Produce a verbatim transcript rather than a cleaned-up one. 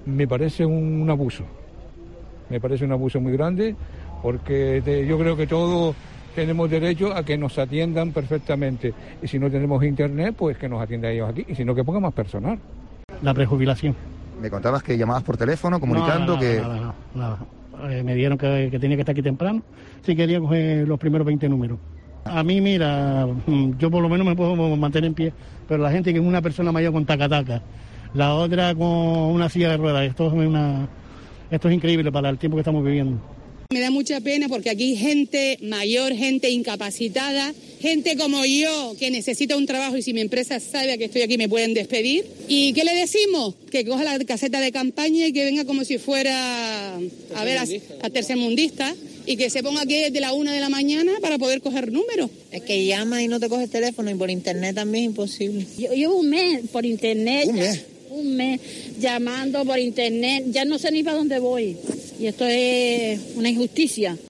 me parece un, un abuso. Me parece un abuso muy grande, porque te, yo creo que todos tenemos derecho a que nos atiendan perfectamente. Y si no tenemos internet, pues que nos atiendan ellos aquí. Y si no, que ponga más personal. La prejubilación. Me contabas que llamabas por teléfono comunicando no, nada, que... Nada, nada, nada. Eh, me dijeron que, que tenía que estar aquí temprano si quería coger los primeros veinte números. A mí, mira, yo por lo menos me puedo mantener en pie, pero la gente que es una persona mayor con taca-taca, la otra con una silla de ruedas, esto es, una, esto es increíble para el tiempo que estamos viviendo. Me da mucha pena porque aquí hay gente mayor, gente incapacitada, gente como yo que necesita un trabajo y si mi empresa sabe que estoy aquí me pueden despedir. ¿Y qué le decimos? Que coja la caseta de campaña y que venga como si fuera a ver a, a tercermundista y que se ponga aquí desde la una de la mañana para poder coger números. Es que llama y no te coge el teléfono y por internet también es imposible. Yo llevo un mes por internet. ¿Un mes? Un mes llamando por internet, ya no sé ni para dónde voy. Y esto es una injusticia.